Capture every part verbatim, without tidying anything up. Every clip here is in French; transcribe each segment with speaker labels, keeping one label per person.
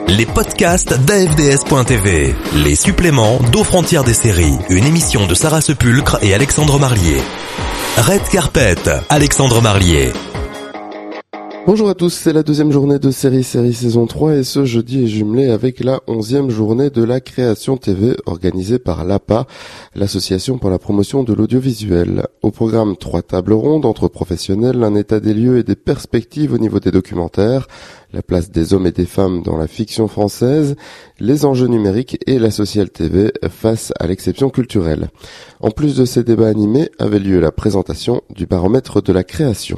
Speaker 1: Les podcasts d'A F D S point T V. Les suppléments d'Aux Frontières des séries. Une émission de Sarah Sepulcre et Alexandre Marlier. Red Carpet, Alexandre Marlier.
Speaker 2: Bonjour à tous, c'est la deuxième journée de Série Série saison trois et ce jeudi est jumelé avec la onzième journée de la création T V organisée par l'A P A, l'association pour la promotion de l'audiovisuel. Au programme, trois tables rondes entre professionnels, un état des lieux et des perspectives au niveau des documentaires, la place des hommes et des femmes dans la fiction française, les enjeux numériques et la social T V face à l'exception culturelle. En plus de ces débats animés, avait lieu la présentation du baromètre de la création.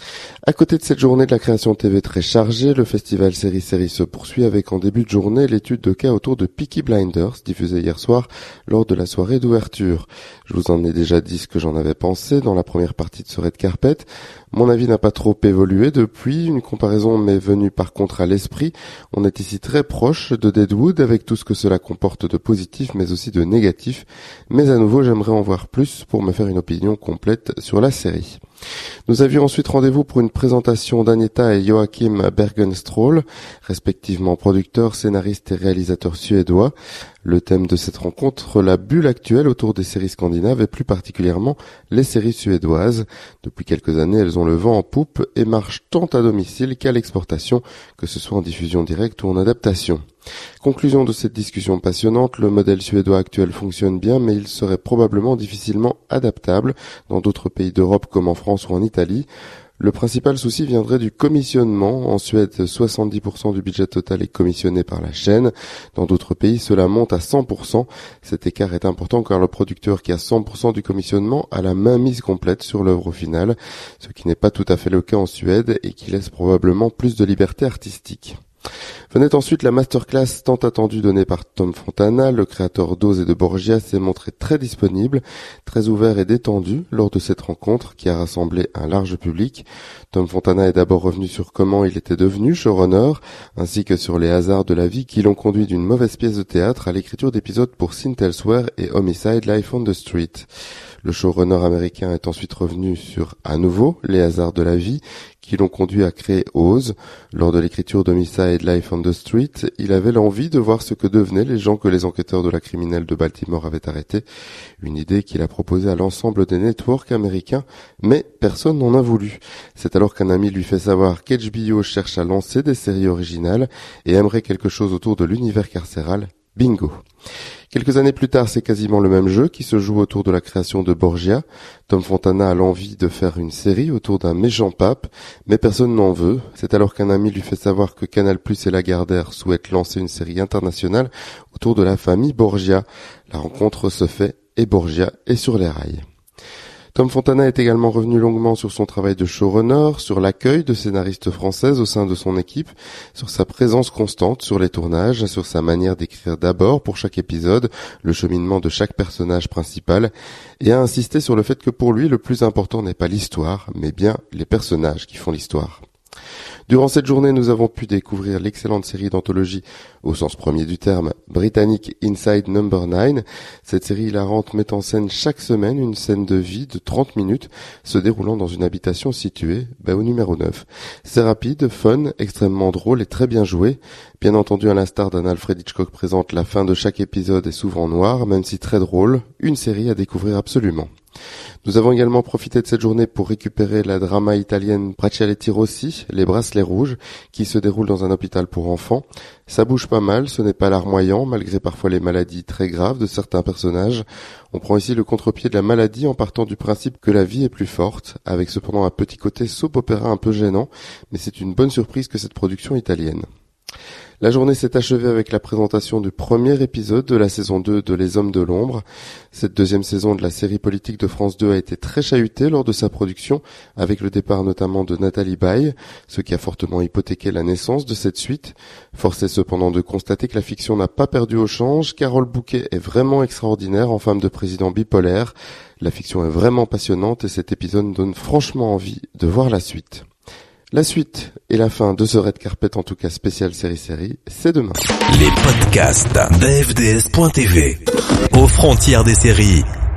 Speaker 2: À côté de cette journée de la création T V très chargée, le festival Série Série se poursuit avec en début de journée l'étude de cas autour de Peaky Blinders, diffusée hier soir lors de la soirée d'ouverture. Je vous en ai déjà dit ce que j'en avais pensé dans la première partie de ce Red Carpet. Mon avis n'a pas trop évolué depuis, une comparaison m'est venue par contre à l'esprit. On est ici très proche de Deadwood avec tout ce que cela comporte de positif mais aussi de négatif. Mais à nouveau, j'aimerais en voir plus pour me faire une opinion complète sur la série. Nous avions ensuite rendez-vous pour une présentation d'Agneta et Joachim Bergenstråhl, respectivement producteurs, scénaristes et réalisateurs suédois. Le thème de cette rencontre, la bulle actuelle autour des séries scandinaves et plus particulièrement les séries suédoises. Depuis quelques années, elles ont le vent en poupe et marchent tant à domicile qu'à l'exportation, que ce soit en diffusion directe ou en adaptation. Conclusion de cette discussion passionnante, le modèle suédois actuel fonctionne bien, mais il serait probablement difficilement adaptable dans d'autres pays d'Europe comme en France ou en Italie. Le principal souci viendrait du commissionnement. En Suède, soixante-dix pour cent du budget total est commissionné par la chaîne. Dans d'autres pays, cela monte à cent pour cent. Cet écart est important car le producteur qui a cent pour cent du commissionnement a la mainmise complète sur l'œuvre finale, ce qui n'est pas tout à fait le cas en Suède et qui laisse probablement plus de liberté artistique. Venait ensuite la masterclass tant attendue donnée par Tom Fontana. Le créateur d'Oz et de Borgia s'est montré très disponible, très ouvert et détendu lors de cette rencontre qui a rassemblé un large public. Tom Fontana est d'abord revenu sur comment il était devenu showrunner, ainsi que sur les hasards de la vie qui l'ont conduit d'une mauvaise pièce de théâtre à l'écriture d'épisodes pour Synth Elsewhere et Homicide: Life on the Street. Le showrunner américain est ensuite revenu sur, à nouveau, les hasards de la vie qui l'ont conduit à créer Oz. Lors de l'écriture d'Homicide: Life on the Street, il avait l'envie de voir ce que devenaient les gens que les enquêteurs de la criminelle de Baltimore avaient arrêtés. Une idée qu'il a proposée à l'ensemble des networks américains, mais personne n'en a voulu. C'est alors qu'un ami lui fait savoir qu'H B O cherche à lancer des séries originales et aimerait quelque chose autour de l'univers carcéral. Bingo. Quelques années plus tard, c'est quasiment le même jeu qui se joue autour de la création de Borgia. Tom Fontana a l'envie de faire une série autour d'un méchant pape, mais personne n'en veut. C'est alors qu'un ami lui fait savoir que Canal+ et Lagardère souhaitent lancer une série internationale autour de la famille Borgia. La rencontre se fait et Borgia est sur les rails. Tom Fontana est également revenu longuement sur son travail de showrunner, sur l'accueil de scénaristes françaises au sein de son équipe, sur sa présence constante sur les tournages, sur sa manière d'écrire d'abord pour chaque épisode, le cheminement de chaque personnage principal, et a insisté sur le fait que pour lui, le plus important n'est pas l'histoire, mais bien les personnages qui font l'histoire. Durant cette journée, nous avons pu découvrir l'excellente série d'anthologie, au sens premier du terme, britannique Inside Number nine. Cette série hilarante met en scène chaque semaine une scène de vie de trente minutes, se déroulant dans une habitation située bah, au numéro neuf. C'est rapide, fun, extrêmement drôle et très bien joué. Bien entendu, à l'instar d'un Alfred Hitchcock présente, la fin de chaque épisode est souvent noire, même si très drôle, une série à découvrir absolument. Nous avons également profité de cette journée pour récupérer la drama italienne Braccialetti Rossi, Les Bracelets Rouges, qui se déroule dans un hôpital pour enfants. Ça bouge pas mal, ce n'est pas larmoyant, malgré parfois les maladies très graves de certains personnages. On prend ici le contre-pied de la maladie en partant du principe que la vie est plus forte, avec cependant un petit côté soap-opéra un peu gênant, mais c'est une bonne surprise que cette production italienne. La journée s'est achevée avec la présentation du premier épisode de la saison deux de Les Hommes de l'Ombre. Cette deuxième saison de la série politique de France deux a été très chahutée lors de sa production, avec le départ notamment de Nathalie Baye, ce qui a fortement hypothéqué la naissance de cette suite. Force est cependant de constater que la fiction n'a pas perdu au change. Carole Bouquet est vraiment extraordinaire en femme de président bipolaire. La fiction est vraiment passionnante et cet épisode donne franchement envie de voir la suite. La suite et la fin de ce Red Carpet, en tout cas spécial série-série, c'est demain.
Speaker 1: Les podcasts d'A F D S point T V. Aux Frontières des séries.